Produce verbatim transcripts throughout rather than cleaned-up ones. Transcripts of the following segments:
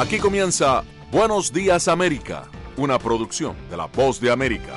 Aquí comienza Buenos Días América, una producción de La Voz de América.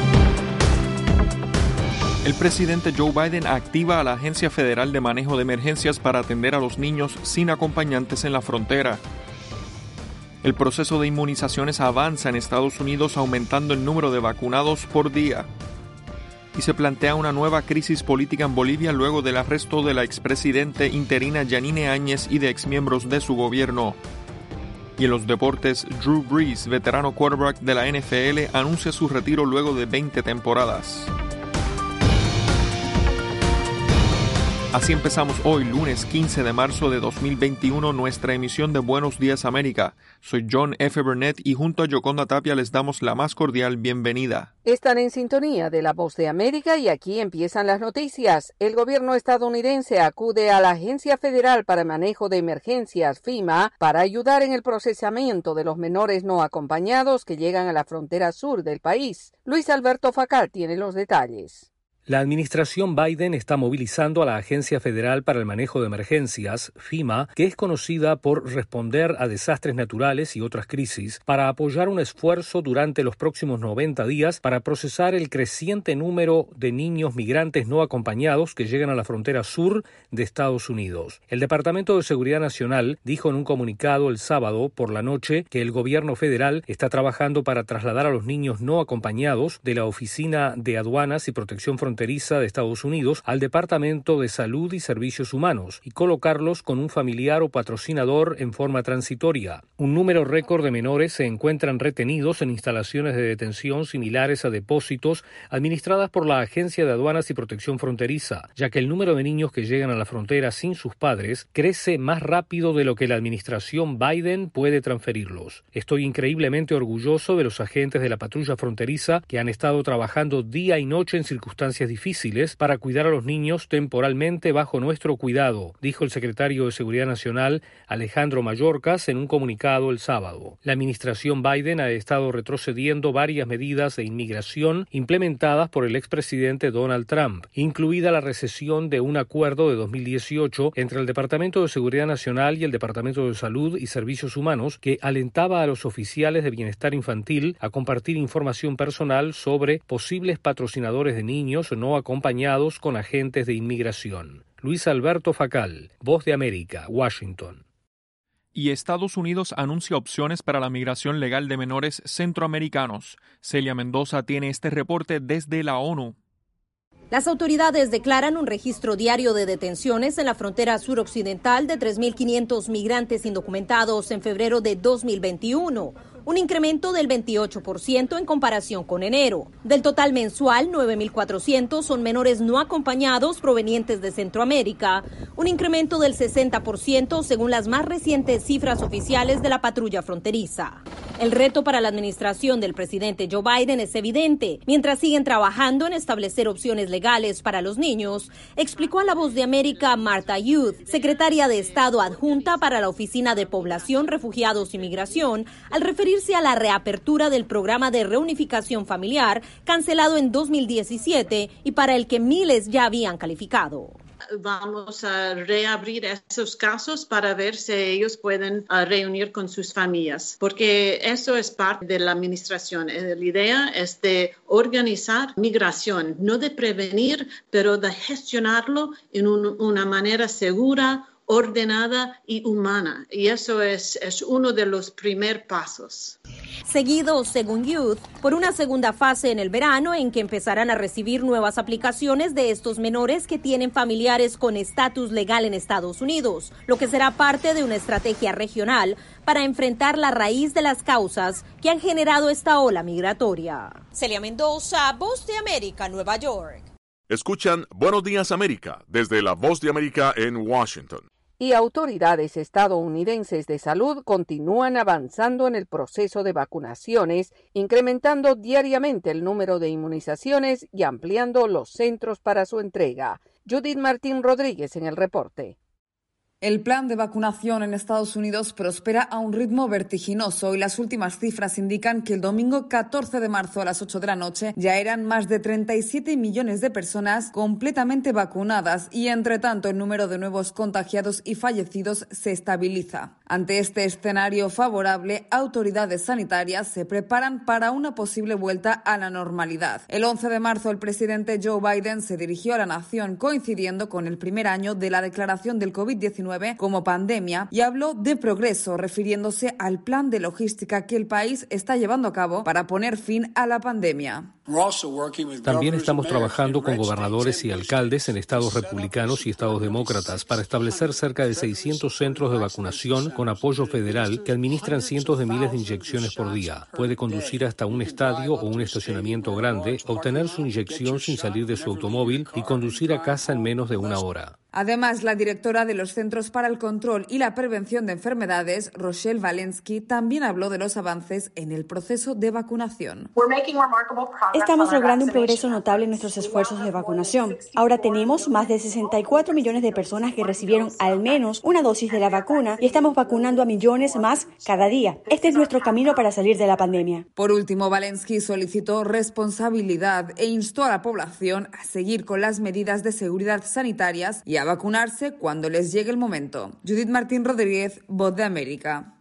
El presidente Joe Biden activa a la Agencia Federal de Manejo de Emergencias para atender a los niños sin acompañantes en la frontera. El proceso de inmunizaciones avanza en Estados Unidos, aumentando el número de vacunados por día. Y se plantea una nueva crisis política en Bolivia luego del arresto de la expresidente interina Yanine Áñez y de exmiembros de su gobierno. Y en los deportes, Drew Brees, veterano quarterback de la N F L, anuncia su retiro luego de veinte temporadas. Así empezamos hoy, lunes quince de marzo de dos mil veintiuno, nuestra emisión de Buenos Días América. Soy John F. Burnett y junto a Yoconda Tapia les damos la más cordial bienvenida. Están en sintonía de La Voz de América y aquí empiezan las noticias. El gobierno estadounidense acude a la Agencia Federal para Manejo de Emergencias, FEMA, para ayudar en el procesamiento de los menores no acompañados que llegan a la frontera sur del país. Luis Alberto Facal tiene los detalles. La administración Biden está movilizando a la Agencia Federal para el Manejo de Emergencias, FEMA, que es conocida por responder a desastres naturales y otras crisis, para apoyar un esfuerzo durante los próximos noventa días para procesar el creciente número de niños migrantes no acompañados que llegan a la frontera sur de Estados Unidos. El Departamento de Seguridad Nacional dijo en un comunicado el sábado por la noche que el gobierno federal está trabajando para trasladar a los niños no acompañados de la Oficina de Aduanas y Protección Fronteriza de Estados Unidos al Departamento de Salud y Servicios Humanos y colocarlos con un familiar o patrocinador en forma transitoria. Un número récord de menores se encuentran retenidos en instalaciones de detención similares a depósitos administradas por la Agencia de Aduanas y Protección Fronteriza, ya que el número de niños que llegan a la frontera sin sus padres crece más rápido de lo que la administración Biden puede transferirlos. Estoy increíblemente orgulloso de los agentes de la patrulla fronteriza que han estado trabajando día y noche en circunstancias difíciles para cuidar a los niños temporalmente bajo nuestro cuidado, dijo el secretario de Seguridad Nacional Alejandro Mayorkas en un comunicado el sábado. La administración Biden ha estado retrocediendo varias medidas de inmigración implementadas por el expresidente Donald Trump, incluida la recesión de un acuerdo de dos mil dieciocho entre el Departamento de Seguridad Nacional y el Departamento de Salud y Servicios Humanos que alentaba a los oficiales de bienestar infantil a compartir información personal sobre posibles patrocinadores de niños no acompañados con agentes de inmigración. Luis Alberto Facal, Voz de América, Washington. Y Estados Unidos anuncia opciones para la migración legal de menores centroamericanos. Celia Mendoza tiene este reporte desde la ONU. Las autoridades declaran un registro diario de detenciones en la frontera suroccidental de tres mil quinientos migrantes indocumentados en febrero de dos mil veintiuno, un incremento del veintiocho por ciento en comparación con enero. Del total mensual, nueve mil cuatrocientos son menores no acompañados provenientes de Centroamérica, un incremento del sesenta por ciento según las más recientes cifras oficiales de la patrulla fronteriza. El reto para la administración del presidente Joe Biden es evidente. Mientras siguen trabajando en establecer opciones legales para los niños, explicó a La Voz de América Martha Youth, secretaria de Estado adjunta para la Oficina de Población, Refugiados y Migración, al referirse a la reapertura del programa de reunificación familiar cancelado en dos mil diecisiete y para el que miles ya habían calificado. Vamos a reabrir esos casos para ver si ellos pueden uh, reunir con sus familias, porque eso es parte de la administración. La idea es de organizar migración, no de prevenir, pero de gestionarlo en un, una manera segura, ordenada y humana. Y eso es, es uno de los primeros pasos. Seguido, según Youth, por una segunda fase en el verano en que empezarán a recibir nuevas aplicaciones de estos menores que tienen familiares con estatus legal en Estados Unidos, lo que será parte de una estrategia regional para enfrentar la raíz de las causas que han generado esta ola migratoria. Celia Mendoza, Voz de América, Nueva York. Escuchan Buenos Días América desde La Voz de América en Washington. Y autoridades estadounidenses de salud continúan avanzando en el proceso de vacunaciones, incrementando diariamente el número de inmunizaciones y ampliando los centros para su entrega. Judith Martín Rodríguez en el reporte. El plan de vacunación en Estados Unidos prospera a un ritmo vertiginoso y las últimas cifras indican que el domingo catorce de marzo a las ocho de la noche ya eran más de treinta y siete millones de personas completamente vacunadas y, entre tanto, el número de nuevos contagiados y fallecidos se estabiliza. Ante este escenario favorable, autoridades sanitarias se preparan para una posible vuelta a la normalidad. El once de marzo, el presidente Joe Biden se dirigió a la nación coincidiendo con el primer año de la declaración del covid diecinueve como pandemia y habló de progreso, refiriéndose al plan de logística que el país está llevando a cabo para poner fin a la pandemia. También estamos trabajando con gobernadores y alcaldes en estados republicanos y estados demócratas para establecer cerca de seiscientos centros de vacunación con apoyo federal que administran cientos de miles de inyecciones por día. Puede conducir hasta un estadio o un estacionamiento grande, obtener su inyección sin salir de su automóvil y conducir a casa en menos de una hora. Además, la directora de los Centros para el Control y la Prevención de Enfermedades, Rochelle Walensky, también habló de los avances en el proceso de vacunación. Estamos logrando un progreso notable en nuestros esfuerzos de vacunación. Ahora tenemos más de sesenta y cuatro millones de personas que recibieron al menos una dosis de la vacuna y estamos vacunando a millones más cada día. Este es nuestro camino para salir de la pandemia. Por último, Walensky solicitó responsabilidad e instó a la población a seguir con las medidas de seguridad sanitarias y a vacunarse cuando les llegue el momento. Judith Martín Rodríguez, Voz de América.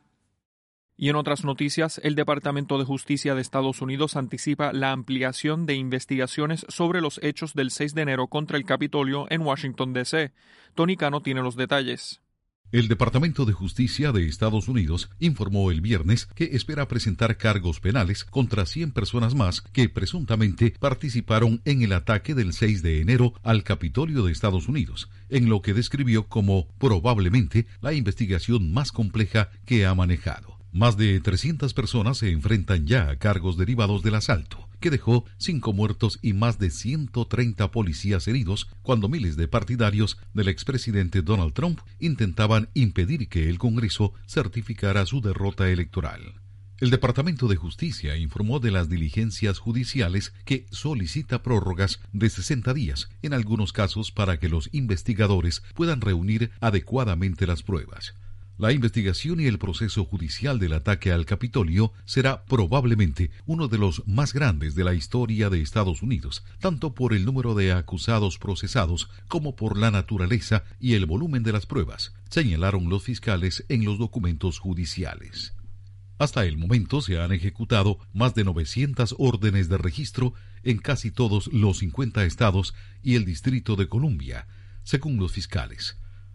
Y en otras noticias, el Departamento de Justicia de Estados Unidos anticipa la ampliación de investigaciones sobre los hechos del seis de enero contra el Capitolio en Washington, D C Tony Cano tiene los detalles. El Departamento de Justicia de Estados Unidos informó el viernes que espera presentar cargos penales contra cien personas más que presuntamente participaron en el ataque del seis de enero al Capitolio de Estados Unidos, en lo que describió como probablemente la investigación más compleja que ha manejado. Más de trescientas personas se enfrentan ya a cargos derivados del asalto, que dejó cinco muertos y más de ciento treinta policías heridos cuando miles de partidarios del expresidente Donald Trump intentaban impedir que el Congreso certificara su derrota electoral. El Departamento de Justicia informó de las diligencias judiciales que solicita prórrogas de sesenta días, en algunos casos para que los investigadores puedan reunir adecuadamente las pruebas. La investigación y el proceso judicial del ataque al Capitolio será probablemente uno de los más grandes de la historia de Estados Unidos, tanto por el número de acusados procesados como por la naturaleza y el volumen de las pruebas, señalaron los fiscales en los documentos judiciales. Hasta el momento se han ejecutado más de novecientas órdenes de registro en casi todos los cincuenta estados y el Distrito de Columbia, según los fiscales.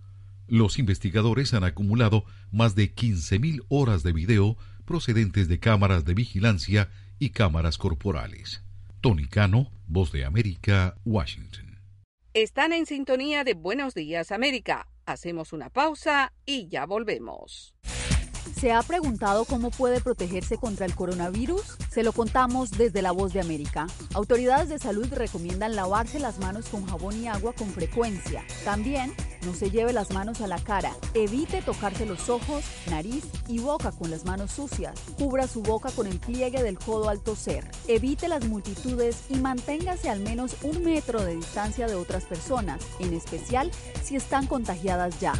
Los investigadores han acumulado más de quince mil horas de video procedentes de cámaras de vigilancia y cámaras corporales. Tony Cano, Voz de América, Washington. Están en sintonía de Buenos Días, América. Hacemos una pausa y ya volvemos. ¿Se ha preguntado cómo puede protegerse contra el coronavirus? Se lo contamos desde La Voz de América. Autoridades de salud recomiendan lavarse las manos con jabón y agua con frecuencia. También, no se lleve las manos a la cara. Evite tocarse los ojos, nariz y boca con las manos sucias. Cubra su boca con el pliegue del codo al toser. Evite las multitudes y manténgase al menos un metro de distancia de otras personas, en especial si están contagiadas ya.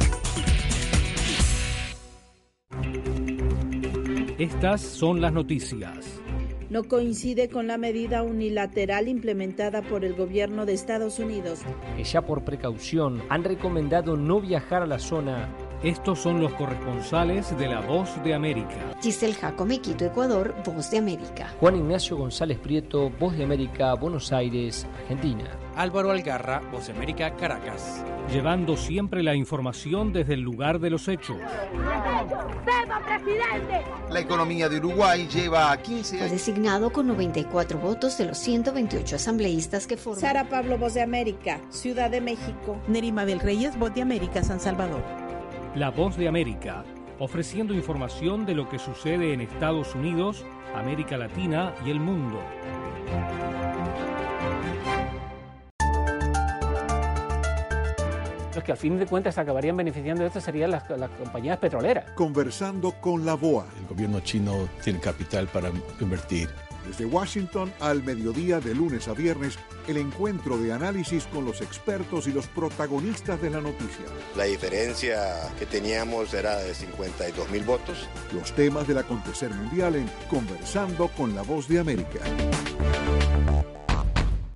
Estas son las noticias. No coincide con la medida unilateral implementada por el gobierno de Estados Unidos. Ya por precaución han recomendado no viajar a la zona. Estos son los corresponsales de La Voz de América. Giselle Jacome, Quito, Ecuador, Voz de América. Juan Ignacio González Prieto, Voz de América, Buenos Aires, Argentina. Álvaro Algarra, Voz de América, Caracas. Llevando siempre la información desde el lugar de los hechos. ¡Viva, presidente! La economía de Uruguay lleva a quince años. Fue designado con noventa y cuatro votos de los ciento veintiocho asambleístas que forman. Sara Pablo, Voz de América, Ciudad de México. Nerima del Reyes, Voz de América, San Salvador. La Voz de América, ofreciendo información de lo que sucede en Estados Unidos, América Latina y el mundo. Los que al fin de cuentas acabarían beneficiando de esto serían las, las compañías petroleras. Conversando con la B O A. El gobierno chino tiene capital para invertir. Desde Washington al mediodía de lunes a viernes, el encuentro de análisis con los expertos y los protagonistas de la noticia. La diferencia que teníamos era de cincuenta y dos mil votos. Los temas del acontecer mundial en Conversando con la Voz de América.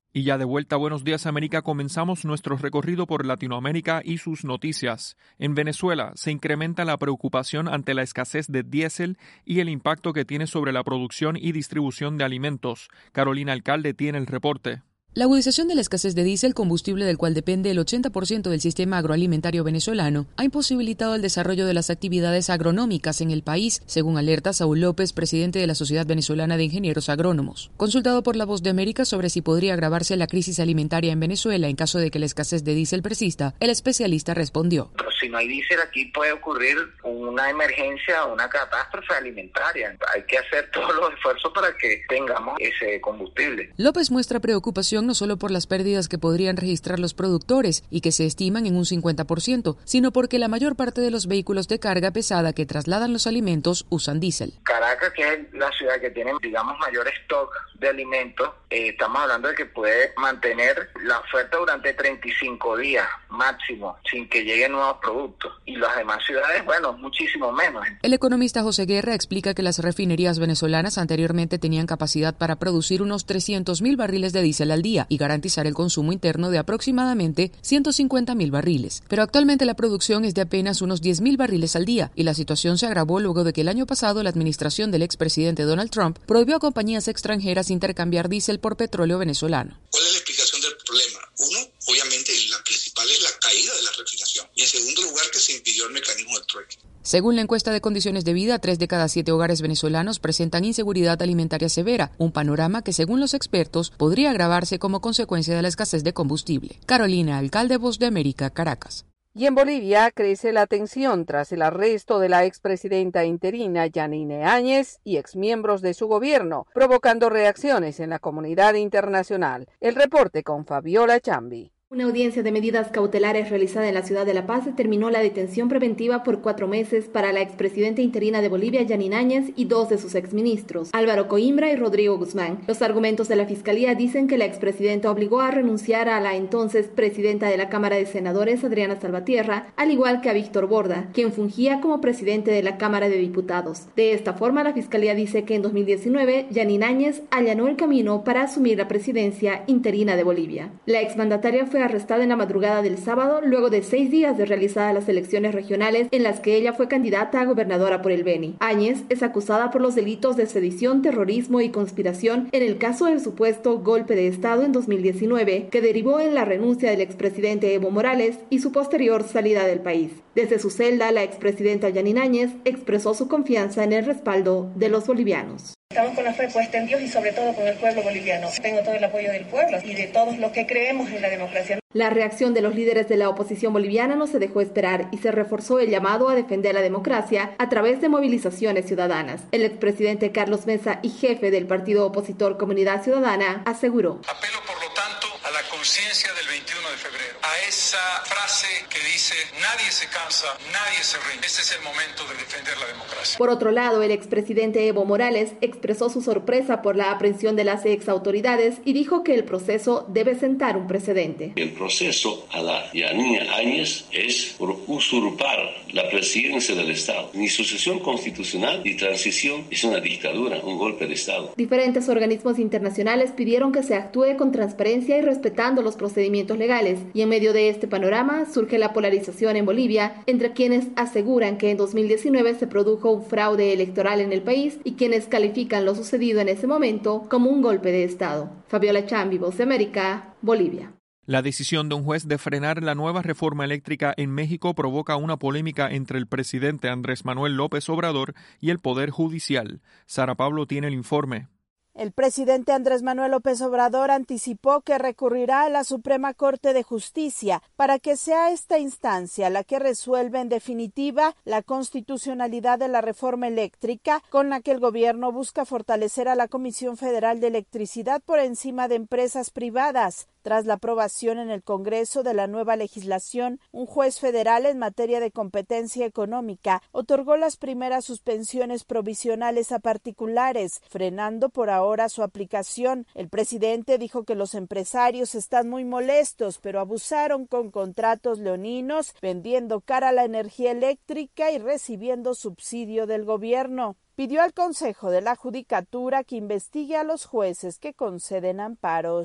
Y ya de vuelta a Buenos Días América, comenzamos nuestro recorrido por Latinoamérica y sus noticias. En Venezuela se incrementa la preocupación ante la escasez de diésel y el impacto que tiene sobre la producción y distribución de alimentos. Carolina Alcalde tiene el reporte. La agudización de la escasez de diésel, combustible del cual depende el ochenta por ciento del sistema agroalimentario venezolano, ha imposibilitado el desarrollo de las actividades agronómicas en el país, según alerta Saúl López, presidente de la Sociedad Venezolana de Ingenieros Agrónomos. Consultado por La Voz de América sobre si podría agravarse la crisis alimentaria en Venezuela en caso de que la escasez de diésel persista, el especialista respondió: Pero si no hay diésel, aquí puede ocurrir una emergencia o una catástrofe alimentaria. Hay que hacer todos los esfuerzos para que tengamos ese combustible. López muestra preocupación no solo por las pérdidas que podrían registrar los productores y que se estiman en un cincuenta por ciento, sino porque la mayor parte de los vehículos de carga pesada que trasladan los alimentos usan diésel. Caracas, que es la ciudad que tiene, digamos, mayor stock de alimentos, eh, estamos hablando de que puede mantener la oferta durante treinta y cinco días máximo, sin que lleguen nuevos productos. Y las demás ciudades, bueno, muchísimo menos. El economista José Guerra explica que las refinerías venezolanas anteriormente tenían capacidad para producir unos trescientos mil barriles de diésel al día y garantizar el consumo interno de aproximadamente ciento cincuenta mil barriles. Pero actualmente la producción es de apenas unos diez mil barriles al día y la situación se agravó luego de que el año pasado la administración del expresidente Donald Trump prohibió a compañías extranjeras intercambiar diésel por petróleo venezolano. ¿Cuál es la explicación del problema? Uno, obviamente la principal es la caída de la refinación y en segundo lugar que se impidió el mecanismo del trueque. Según la encuesta de condiciones de vida, tres de cada siete hogares venezolanos presentan inseguridad alimentaria severa, un panorama que, según los expertos, podría agravarse como consecuencia de la escasez de combustible. Carolina Alcalde, Voz de América, Caracas. Y en Bolivia crece la tensión tras el arresto de la expresidenta interina Yanine Áñez y exmiembros de su gobierno, provocando reacciones en la comunidad internacional. El reporte con Fabiola Chambi. Una audiencia de medidas cautelares realizada en la ciudad de La Paz determinó la detención preventiva por cuatro meses para la expresidenta interina de Bolivia, Yanine Áñez, y dos de sus exministros, Álvaro Coimbra y Rodrigo Guzmán. Los argumentos de la Fiscalía dicen que la expresidenta obligó a renunciar a la entonces presidenta de la Cámara de Senadores, Adriana Salvatierra, al igual que a Víctor Borda, quien fungía como presidente de la Cámara de Diputados. De esta forma, la Fiscalía dice que en dos mil diecinueve, Yanine Áñez allanó el camino para asumir la presidencia interina de Bolivia. La exmandataria fue arrestada en la madrugada del sábado luego de seis días de realizadas las elecciones regionales en las que ella fue candidata a gobernadora por el Beni. Áñez es acusada por los delitos de sedición, terrorismo y conspiración en el caso del supuesto golpe de Estado en dos mil diecinueve, que derivó en la renuncia del expresidente Evo Morales y su posterior salida del país. Desde su celda, la expresidenta Yanine Áñez expresó su confianza en el respaldo de los bolivianos. Estamos con la fe puesta en Dios y sobre todo con el pueblo boliviano. Tengo todo el apoyo del pueblo y de todos los que creemos en la democracia. La reacción de los líderes de la oposición boliviana no se dejó esperar y se reforzó el llamado a defender la democracia a través de movilizaciones ciudadanas. El expresidente Carlos Mesa y jefe del partido opositor Comunidad Ciudadana aseguró: Apelo por lo tanto a la conciencia del veintiuno de febrero, a esa frase que dice nadie se cansa, nadie se rinde. Este es el momento de defender la democracia. Por otro lado, el expresidente Evo Morales expresó su sorpresa por la aprehensión de las ex autoridades y dijo que el proceso debe sentar un precedente. El proceso a la Yanine Áñez es por usurpar la presidencia del Estado. Ni sucesión constitucional ni transición, es una dictadura, un golpe de Estado. Diferentes organismos internacionales pidieron que se actúe con transparencia y respetando los procedimientos legales, y en medio de este panorama surge la polarización en Bolivia entre quienes aseguran que en dos mil diecinueve se produjo un fraude electoral en el país y quienes califican lo sucedido en ese momento como un golpe de Estado. Fabiola Chambi, Voz de América, Bolivia. La decisión de un juez de frenar la nueva reforma eléctrica en México provoca una polémica entre el presidente Andrés Manuel López Obrador y el Poder Judicial. Sara Pablo tiene el informe. El presidente Andrés Manuel López Obrador anticipó que recurrirá a la Suprema Corte de Justicia para que sea esta instancia la que resuelva en definitiva la constitucionalidad de la reforma eléctrica con la que el gobierno busca fortalecer a la Comisión Federal de Electricidad por encima de empresas privadas. Tras la aprobación en el Congreso de la nueva legislación, un juez federal en materia de competencia económica otorgó las primeras suspensiones provisionales a particulares, frenando por ahora su aplicación. El presidente dijo que los empresarios están muy molestos, pero abusaron con contratos leoninos, vendiendo cara la energía eléctrica y recibiendo subsidio del gobierno. Pidió al Consejo de la Judicatura que investigue a los jueces que conceden amparos.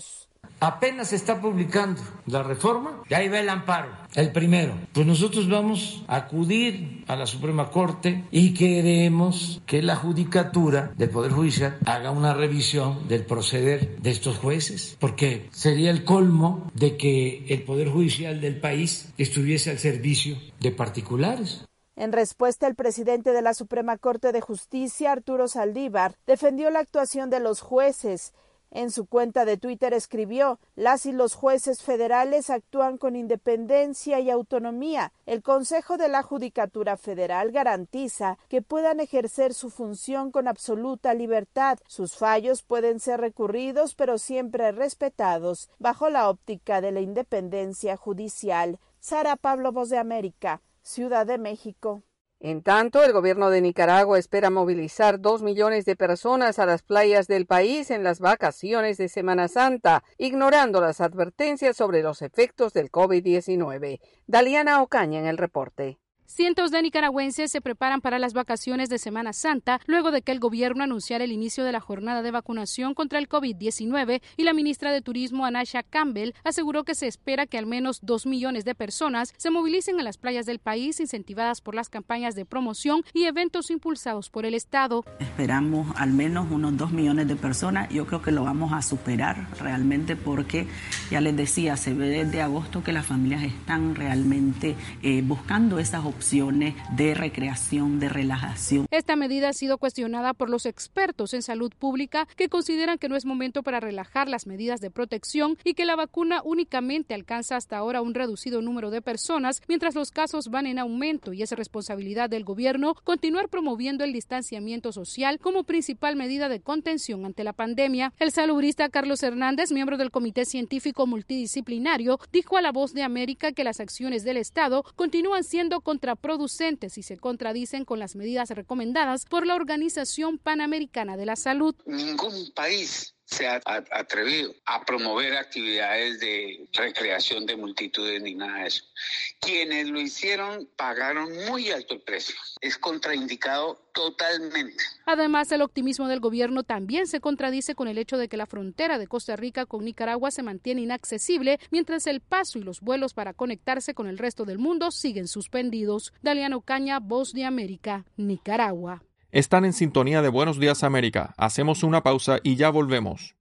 Apenas se está publicando la reforma y ahí va el amparo, el primero. Pues nosotros vamos a acudir a la Suprema Corte y queremos que la Judicatura del Poder Judicial haga una revisión del proceder de estos jueces, porque sería el colmo de que el Poder Judicial del país estuviese al servicio de particulares. En respuesta, el presidente de la Suprema Corte de Justicia, Arturo Saldívar, defendió la actuación de los jueces. En su cuenta de Twitter escribió: las y los jueces federales actúan con independencia y autonomía. El Consejo de la Judicatura Federal garantiza que puedan ejercer su función con absoluta libertad. Sus fallos pueden ser recurridos, pero siempre respetados, bajo la óptica de la independencia judicial. Sara Pablo, Voz de América, Ciudad de México. En tanto, el gobierno de Nicaragua espera movilizar dos millones de personas a las playas del país en las vacaciones de Semana Santa, ignorando las advertencias sobre los efectos del COVID diecinueve. Daliana Ocaña en el reporte. Cientos de nicaragüenses se preparan para las vacaciones de Semana Santa luego de que el gobierno anunciara el inicio de la jornada de vacunación contra el COVID diecinueve y la ministra de Turismo, Anasha Campbell, aseguró que se espera que al menos dos millones de personas se movilicen a las playas del país, incentivadas por las campañas de promoción y eventos impulsados por el Estado. Esperamos al menos unos dos millones de personas. Yo creo que lo vamos a superar realmente porque, ya les decía, se ve desde agosto que las familias están realmente eh, buscando esas opciones opciones de recreación, de relajación. Esta medida ha sido cuestionada por los expertos en salud pública, que consideran que no es momento para relajar las medidas de protección y que la vacuna únicamente alcanza hasta ahora un reducido número de personas, mientras los casos van en aumento, y es responsabilidad del gobierno continuar promoviendo el distanciamiento social como principal medida de contención ante la pandemia. El salubrista Carlos Hernández, miembro del Comité Científico Multidisciplinario, dijo a La Voz de América que las acciones del Estado continúan siendo contra contraproducentes y se contradicen con las medidas recomendadas por la Organización Panamericana de la Salud. Ningún país se ha atrevido a promover actividades de recreación de multitudes ni nada de eso. Quienes lo hicieron pagaron muy alto el precio. Es contraindicado totalmente. Además, el optimismo del gobierno también se contradice con el hecho de que la frontera de Costa Rica con Nicaragua se mantiene inaccesible, mientras el paso y los vuelos para conectarse con el resto del mundo siguen suspendidos. Daliana Ocaña, Voz de América, Nicaragua. Están en sintonía de Buenos Días América. Hacemos una pausa y ya volvemos.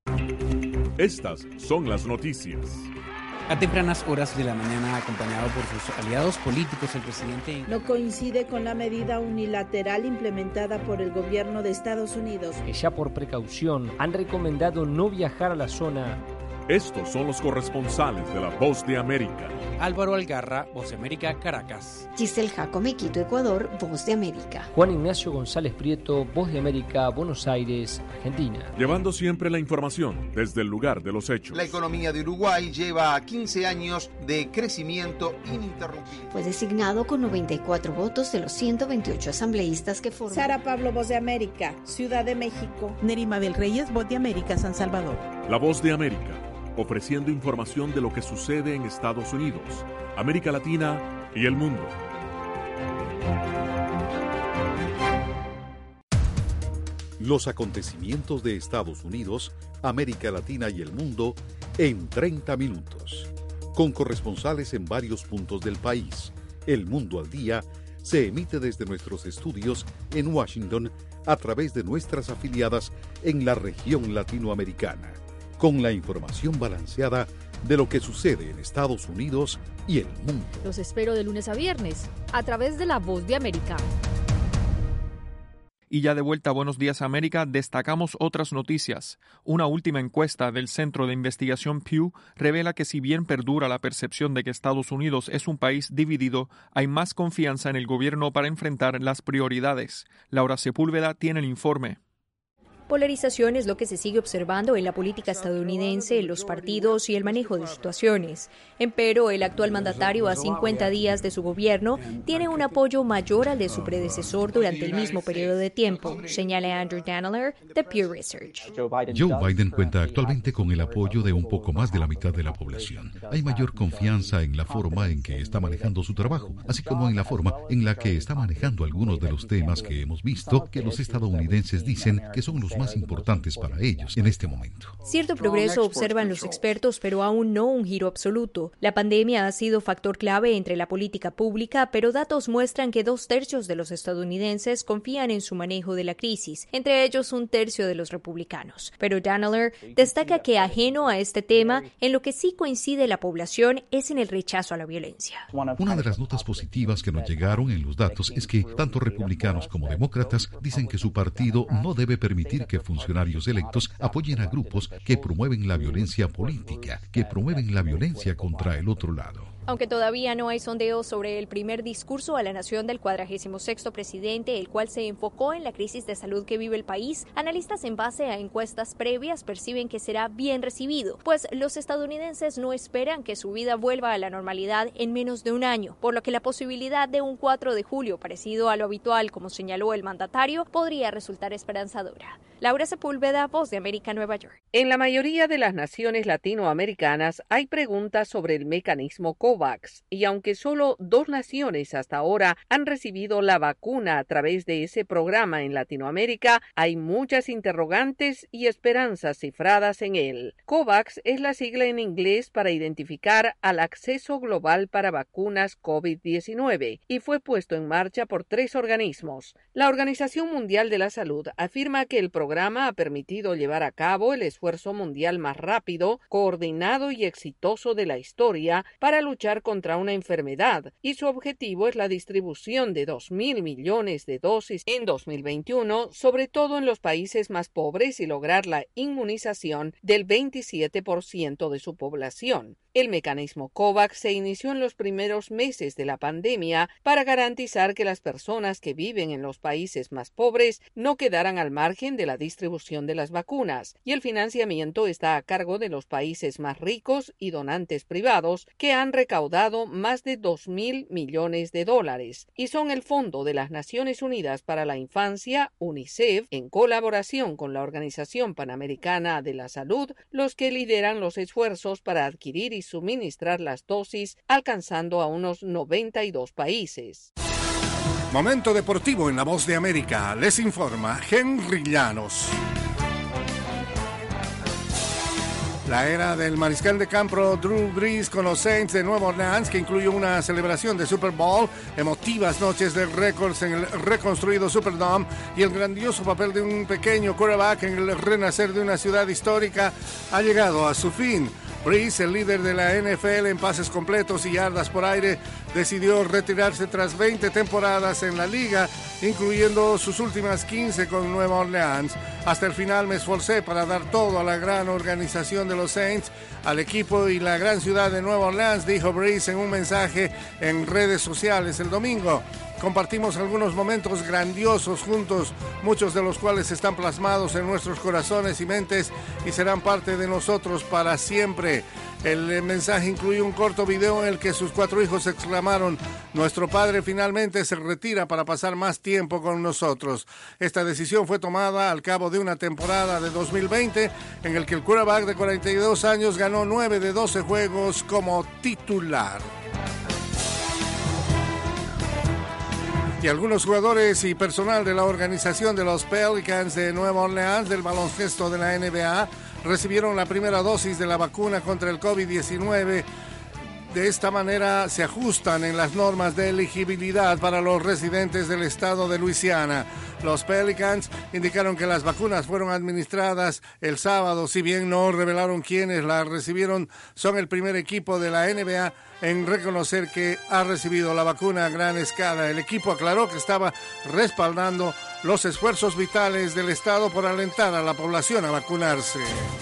Estas son las noticias. A tempranas horas de la mañana, acompañado por sus aliados políticos, el presidente no coincide con la medida unilateral implementada por el gobierno de Estados Unidos, que ya por precaución han recomendado no viajar a la zona. Estos son los corresponsales de La Voz de América. Álvaro Algarra, Voz de América, Caracas. Giselle Jacome, Quito, Ecuador, Voz de América. Juan Ignacio González Prieto, Voz de América, Buenos Aires, Argentina. Llevando siempre la información desde el lugar de los hechos. La economía de Uruguay lleva quince años de crecimiento ininterrumpido. Fue designado con noventa y cuatro votos de los ciento veintiocho asambleístas que forman. Sara Pablo, Voz de América, Ciudad de México. Neri Mabel Reyes, Voz de América, San Salvador. La Voz de América, ofreciendo información de lo que sucede en Estados Unidos, América Latina y el mundo. Los acontecimientos de Estados Unidos, América Latina y el mundo en treinta minutos. Con corresponsales en varios puntos del país. El Mundo al Día se emite desde nuestros estudios en Washington a través de nuestras afiliadas en la región latinoamericana, con la información balanceada de lo que sucede en Estados Unidos y el mundo. Los espero de lunes a viernes, a través de La Voz de América. Y ya de vuelta a Buenos Días América, destacamos otras noticias. Una última encuesta del Centro de Investigación Pew revela que si bien perdura la percepción de que Estados Unidos es un país dividido, hay más confianza en el gobierno para enfrentar las prioridades. Laura Sepúlveda tiene el informe. Polarización es lo que se sigue observando en la política estadounidense, en los partidos y el manejo de situaciones. Empero, el actual mandatario, a cincuenta días de su gobierno, tiene un apoyo mayor al de su predecesor durante el mismo periodo de tiempo, señala Andrew Daniler, de Pew Research. Joe Biden cuenta actualmente con el apoyo de un poco más de la mitad de la población. Hay mayor confianza en la forma en que está manejando su trabajo, así como en la forma en la que está manejando algunos de los temas que hemos visto que los estadounidenses dicen que son los los más importantes para ellos en este momento. Cierto progreso observan los expertos, pero aún no un giro absoluto. La pandemia ha sido factor clave entre la política pública, pero datos muestran que dos tercios de los estadounidenses confían en su manejo de la crisis, entre ellos un tercio de los republicanos. Pero Danneler destaca que ajeno a este tema, en lo que sí coincide la población es en el rechazo a la violencia. Una de las notas positivas que nos llegaron en los datos es que tanto republicanos como demócratas dicen que su partido no debe permitir que funcionarios electos apoyen a grupos que promueven la violencia política, que promueven la violencia contra el otro lado. Aunque todavía no hay sondeos sobre el primer discurso a la nación del cuadragésimo sexto presidente, el cual se enfocó en la crisis de salud que vive el país, analistas en base a encuestas previas perciben que será bien recibido, pues los estadounidenses no esperan que su vida vuelva a la normalidad en menos de un año, por lo que la posibilidad de un cuatro de julio parecido a lo habitual, como señaló el mandatario, podría resultar esperanzadora. Laura Sepúlveda, Voz de América, Nueva York. En la mayoría de las naciones latinoamericanas hay preguntas sobre el mecanismo COVAX, y aunque solo dos naciones hasta ahora han recibido la vacuna a través de ese programa en Latinoamérica, hay muchas interrogantes y esperanzas cifradas en él. COVAX es la sigla en inglés para identificar al acceso global para vacunas COVID diecinueve y fue puesto en marcha por tres organismos. La Organización Mundial de la Salud afirma que el programa ha permitido llevar a cabo el esfuerzo mundial más rápido, coordinado y exitoso de la historia para luchar contra una enfermedad, y su objetivo es la distribución de dos mil millones de dosis en dos mil veintiuno, sobre todo en los países más pobres, y lograr la inmunización del veintisiete por ciento de su población. El mecanismo COVAX se inició en los primeros meses de la pandemia para garantizar que las personas que viven en los países más pobres no quedaran al margen de la distribución de las vacunas, y el financiamiento está a cargo de los países más ricos y donantes privados, que han recaudado más de dos mil millones de dólares, y son el Fondo de las Naciones Unidas para la Infancia, UNICEF, en colaboración con la Organización Panamericana de la Salud, los que lideran los esfuerzos para adquirir y suministrar las dosis, alcanzando a unos noventa y dos países. Momento deportivo en La Voz de América. Les informa Henry Llanos. La era del mariscal de campo Drew Brees con los Saints de Nueva Orleans, que incluyó una celebración de Super Bowl, emotivas noches de récords en el reconstruido Superdome y el grandioso papel de un pequeño quarterback en el renacer de una ciudad histórica, ha llegado a su fin. Brees, el líder de la N F L en pases completos y yardas por aire, decidió retirarse tras veinte temporadas en la liga, incluyendo sus últimas quince con Nueva Orleans. Hasta el final me esforcé para dar todo a la gran organización de los Saints, al equipo y la gran ciudad de Nueva Orleans, dijo Brees en un mensaje en redes sociales el domingo. Compartimos algunos momentos grandiosos juntos, muchos de los cuales están plasmados en nuestros corazones y mentes y serán parte de nosotros para siempre. El mensaje incluye un corto video en el que sus cuatro hijos exclamaron: "Nuestro padre finalmente se retira para pasar más tiempo con nosotros". Esta decisión fue tomada al cabo de una temporada de dos mil veinte en el que el quarterback de cuarenta y dos años ganó nueve de doce juegos como titular. Y algunos jugadores y personal de la organización de los Pelicans de Nueva Orleans del baloncesto de la N B A recibieron la primera dosis de la vacuna contra el COVID diecinueve. De esta manera se ajustan en las normas de elegibilidad para los residentes del estado de Luisiana. Los Pelicans indicaron que las vacunas fueron administradas el sábado, si bien no revelaron quiénes las recibieron. Son el primer equipo de la N B A en reconocer que ha recibido la vacuna a gran escala. El equipo aclaró que estaba respaldando los esfuerzos vitales del estado por alentar a la población a vacunarse.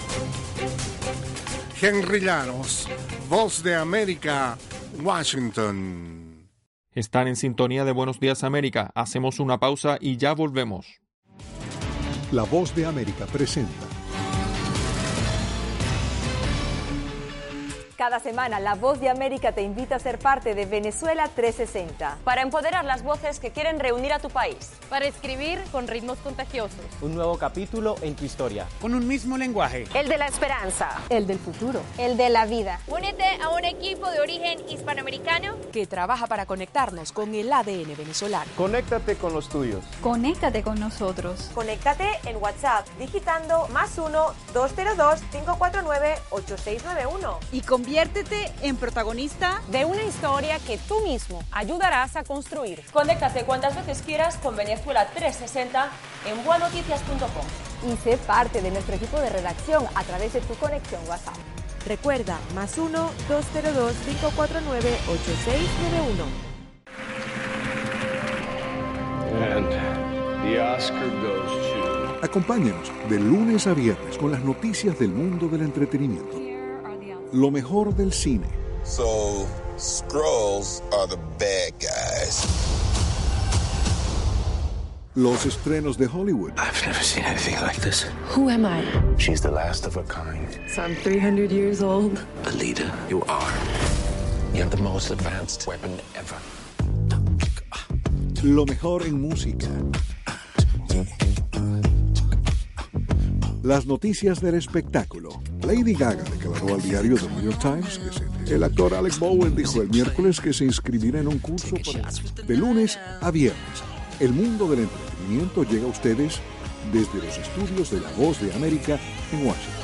Henry Llanos, Voz de América, Washington. Están en sintonía de Buenos Días América. Hacemos una pausa y ya volvemos. La Voz de América presenta Cada semana, La Voz de América te invita a ser parte de Venezuela trescientos sesenta. Para empoderar las voces que quieren reunir a tu país. Para escribir con ritmos contagiosos. Un nuevo capítulo en tu historia. Con un mismo lenguaje. El de la esperanza. El del futuro. El de la vida. Únete a un equipo de origen hispanoamericano que trabaja para conectarnos con el A D N venezolano. Conéctate con los tuyos. Conéctate con nosotros. Conéctate en WhatsApp digitando más uno, dos cero dos, cinco cuatro nueve, ocho seis nueve uno. Y conviértete en protagonista de una historia que tú mismo ayudarás a construir. Conéctate cuantas veces quieras con Venezuela trescientos sesenta en bua noticias punto com. Y sé parte de nuestro equipo de redacción a través de tu conexión WhatsApp. Recuerda, más uno, dos cero dos, cinco cuatro nueve, ocho seis nueve uno. And the Oscar goes to... Acompáñanos de lunes a viernes con las noticias del mundo del entretenimiento. Lo mejor del cine. So, Skrulls are the bad guys. Los estrenos de Hollywood. I've never seen anything like this. Who am I? She's the last of her kind. So I'm three hundred years old. Alita, you are. You have the most advanced weapon ever. Lo mejor en música. Las noticias del espectáculo. Lady Gaga declaró al diario The New York Times que se... El actor Alec Bowen dijo el miércoles que se inscribirá en un curso para... de lunes a viernes. El mundo del entretenimiento llega a ustedes desde los estudios de La Voz de América en Washington.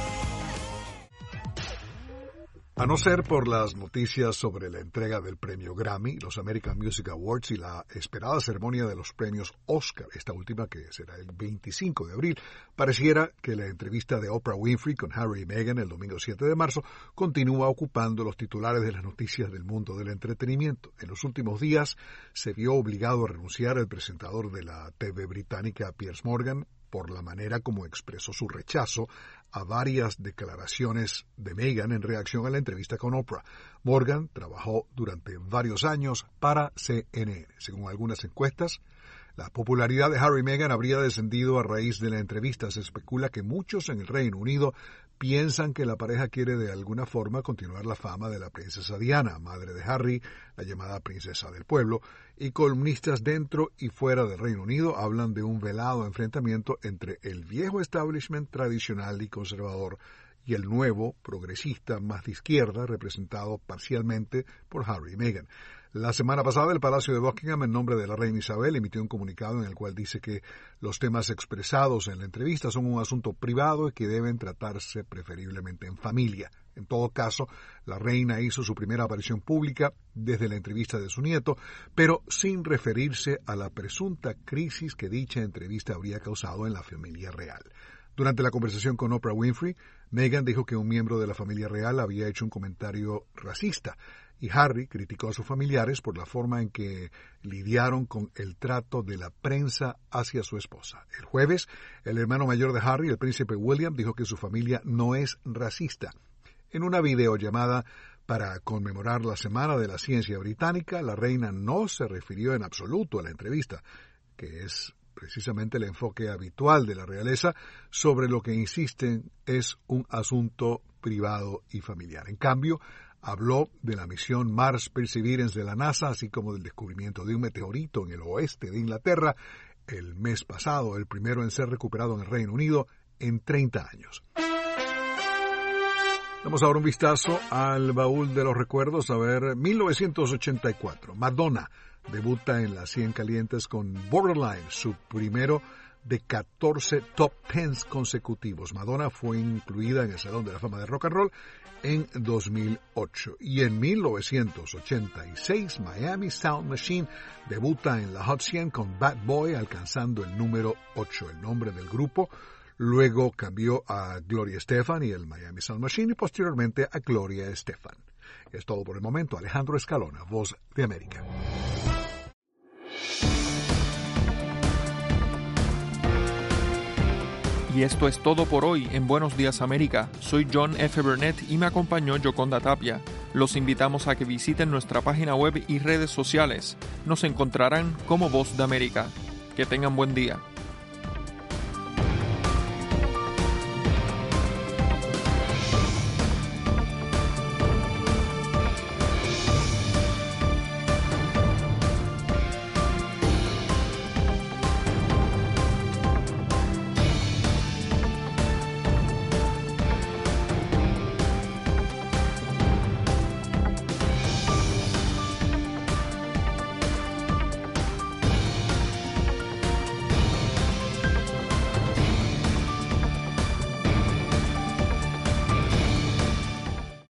A no ser por las noticias sobre la entrega del premio Grammy, los American Music Awards y la esperada ceremonia de los premios Oscar, esta última que será el veinticinco de abril, pareciera que la entrevista de Oprah Winfrey con Harry y Meghan el domingo siete de marzo continúa ocupando los titulares de las noticias del mundo del entretenimiento. En los últimos días se vio obligado a renunciar el presentador de la T V británica Piers Morgan por la manera como expresó su rechazo a varias declaraciones de Meghan en reacción a la entrevista con Oprah. Morgan trabajó durante varios años para C N N. Según algunas encuestas, la popularidad de Harry y Meghan habría descendido a raíz de la entrevista. Se especula que muchos en el Reino Unido piensan que la pareja quiere de alguna forma continuar la fama de la princesa Diana, madre de Harry, la llamada princesa del pueblo, y columnistas dentro y fuera del Reino Unido hablan de un velado enfrentamiento entre el viejo establishment tradicional y conservador y el nuevo progresista más de izquierda, representado parcialmente por Harry y Meghan. La semana pasada, el Palacio de Buckingham, en nombre de la reina Isabel, emitió un comunicado en el cual dice que los temas expresados en la entrevista son un asunto privado y que deben tratarse preferiblemente en familia. En todo caso, la reina hizo su primera aparición pública desde la entrevista de su nieto, pero sin referirse a la presunta crisis que dicha entrevista habría causado en la familia real. Durante la conversación con Oprah Winfrey, Meghan dijo que un miembro de la familia real había hecho un comentario racista, y Harry criticó a sus familiares por la forma en que lidiaron con el trato de la prensa hacia su esposa. El jueves, el hermano mayor de Harry, el príncipe William, dijo que su familia no es racista. En una videollamada para conmemorar la Semana de la Ciencia Británica, la reina no se refirió en absoluto a la entrevista, que es precisamente el enfoque habitual de la realeza, sobre lo que insisten es un asunto privado y familiar. En cambio, habló de la misión Mars Perseverance de la NASA, así como del descubrimiento de un meteorito en el oeste de Inglaterra el mes pasado, el primero en ser recuperado en el Reino Unido en treinta años. Damos ahora un vistazo al baúl de los recuerdos. A ver, mil novecientos ochenta y cuatro, Madonna debuta en las cien calientes con Borderline, su primero de catorce top tens consecutivos. Madonna fue incluida en el Salón de la Fama de Rock and Roll en dos mil ocho. Y en mil novecientos ochenta y seis, Miami Sound Machine debuta en la Hot cien con Bad Boy, alcanzando el número ocho. El nombre del grupo luego cambió a Gloria Estefan y el Miami Sound Machine, y posteriormente a Gloria Estefan. Es todo por el momento. Alejandro Escalona, Voz de América. Y esto es todo por hoy en Buenos Días América. Soy John F. Burnett y me acompañó Yoconda Tapia. Los invitamos a que visiten nuestra página web y redes sociales. Nos encontrarán como Voz de América. Que tengan buen día.